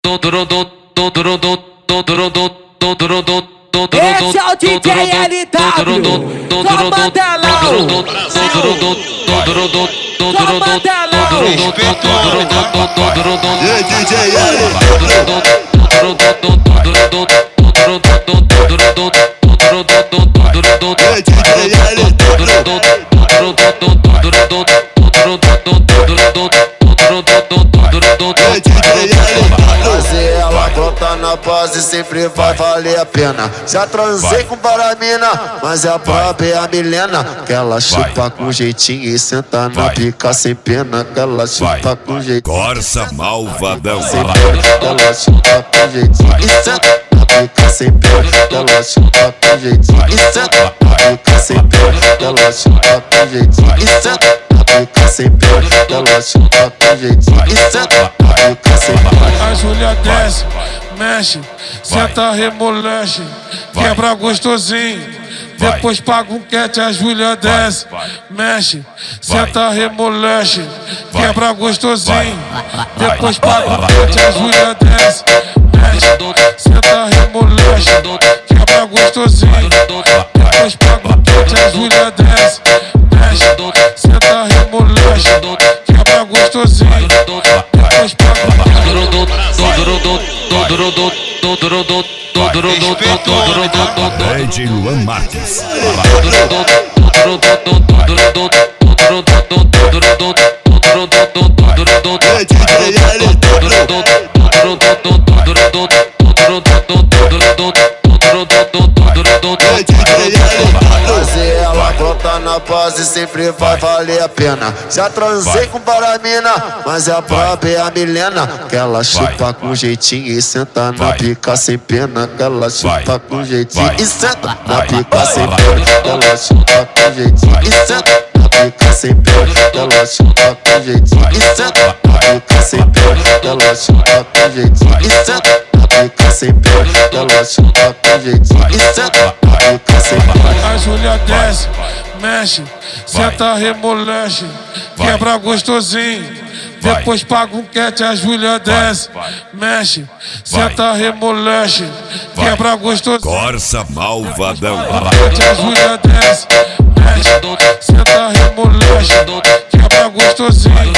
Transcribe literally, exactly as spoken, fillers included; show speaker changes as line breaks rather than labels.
Esse é o D J L W, Comandelão, Comandelão.
E aí, D J L
Fazer ela brotar na base sempre vai valer a pena. Já transei com paramina, mas é a própria é a Milena. Que ela chupa com jeitinho e senta na pica sem pena. Que ela chupa com jeitinho.
Corsa malvadão.
Que ela chupa com jeitinho e senta na pica sem pena. Que ela chupa com jeitinho e senta na pica sem pena. Que ela chupa com jeitinho e senta na pica sem pena. Que ela chupa com jeitinho e senta na pica sem pena.
A Júlia desce, mexe, senta, remolexe, quebra gostosinho, depois paga um cat. A Júlia desce, mexe, senta, remolexe, quebra gostosinho, depois paga um cat. A Júlia desce, mexe, senta, remolexe, quebra gostosinho, depois paga um cat. A Júlia desce, mexe, senta, remolexe, quebra gostosinho, depois paga um cat.
Ed Luan Marques.
Fazer ela brotar na base sempre vai valer a pena. Já transei com paramina, mas é a própria é a Milena. Que ela chupa com jeitinho e senta na pica sem pena. Que ela chupa com jeitinho e senta na pica sem pena. Que ela chupa com jeitinho e senta na pica sem pena. Que ela chupa com jeitinho e senta na pica sem pena. Que ela chupa com jeitinho e senta na pica sem pena. Que ela chupa com jeitinho e senta na pica sem pena.
A Júlia desce, mexe, senta, remolexe, quebra gostosinho, depois paga um cat. A Júlia desce, mexe, senta, remolexe, quebra gostosinho.
Corsa malvadão.
A Júlia desce, mexe, senta, remolexe, quebra gostosinho,